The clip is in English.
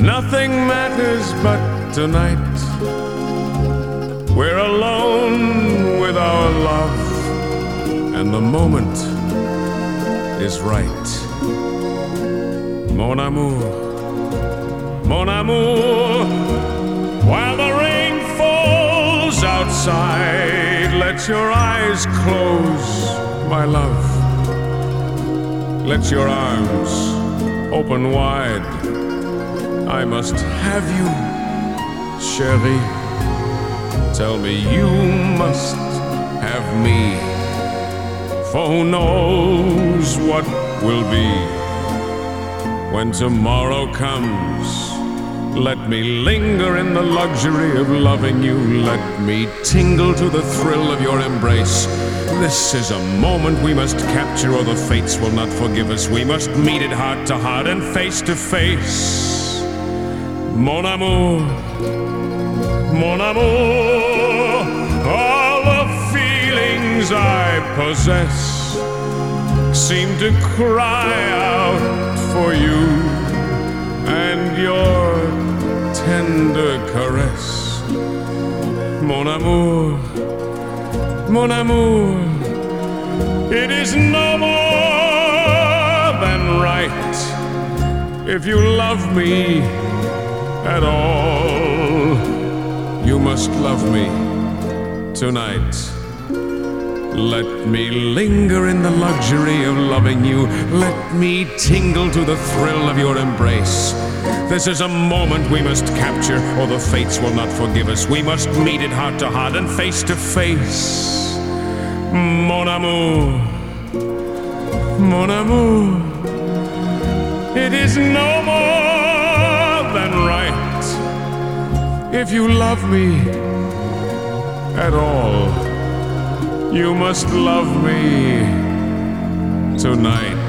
Nothing matters but tonight. We're alone with our love, and the moment is right. Mon amour, mon amour, while the rain falls outside, let your eyes close, my love. Let your arms open wide. I must have you, chérie. Tell me you must have me. For who knows what will be when tomorrow comes. Let me linger in the luxury of loving you. Let me tingle to the thrill of your embrace. This is a moment we must capture, or the fates will not forgive us. We must meet it heart to heart and face to face. Mon amour, mon amour, all the feelings I possess seem to cry out for you and your tender caress. Mon amour, mon amour, it is no more than right. If you love me at all, you must love me tonight. Let me linger in the luxury of loving you. Let me tingle to the thrill of your embrace. This is a moment we must capture, or the fates will not forgive us. We must meet it heart to heart and face to face. Mon amour, mon amour, it is no more than right. If you love me at all, you must love me tonight.